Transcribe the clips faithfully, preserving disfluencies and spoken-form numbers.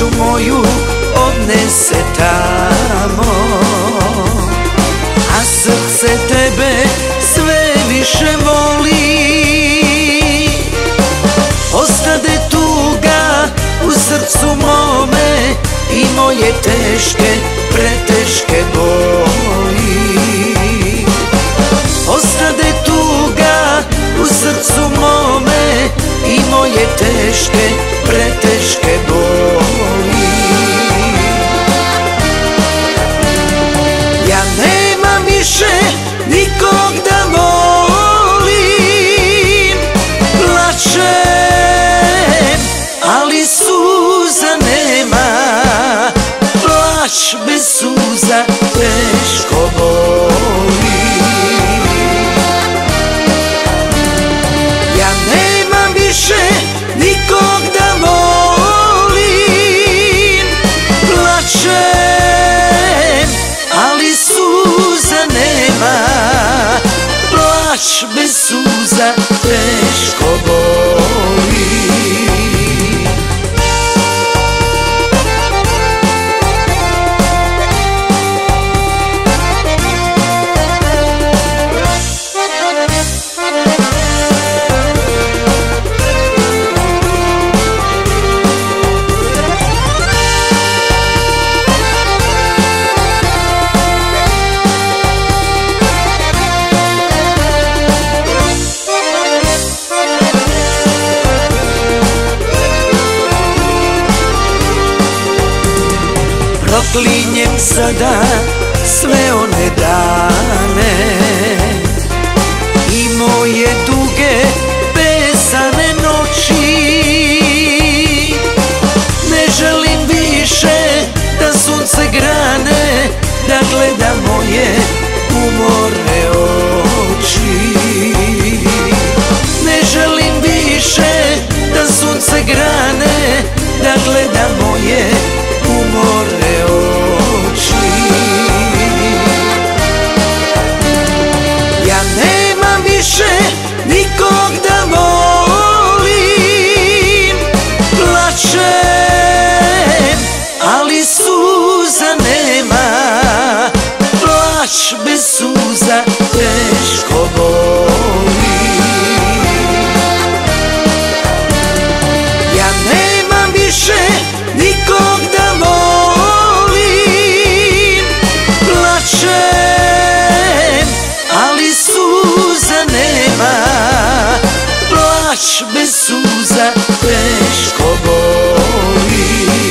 dušu moju odnese tamo, a srce tebe sve više voli. Ostade tuga u srcu mome i moje teške, preteške boli. Ostade tuga u srcu mome i moje teške, preteške boli. Ja nemam više nikog da volim, plačem, ali suza nema, plać bez suza teško boli. Ja nemam više nikog da volim, plačem, ali suza nema, plać bez suza teško boli. Proklinjem sada sve one dane i moje duge besane noći. Ne želim više da sunce grane, da gleda moje umorne oči. Ne želim više da sunce grane, da gleda moje umorne oči. Ja nemam više nikog da volim, plačem, ali suza nema, plać bez suza teško boli. Ja nemam više nikog da volim, plačem, ali suza nema, plać bez suza teško boli.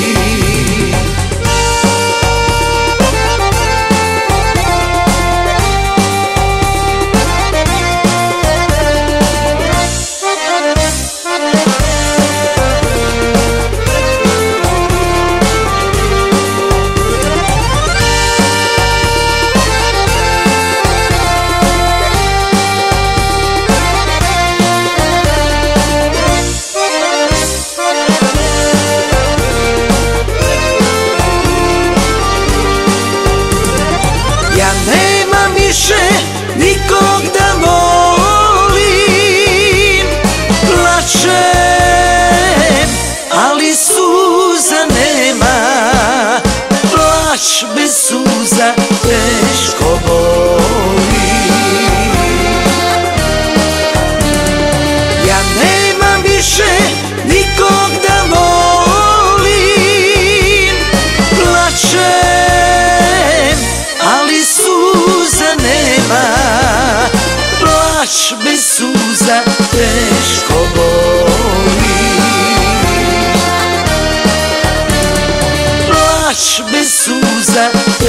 Ja nemam više nikog da volim, plačem, ali suza nema, plać bez suza teško boli. Ja nemam više nikog da volim, plačem, ali suza nema, plać bez suza teško boli. Plać bez suza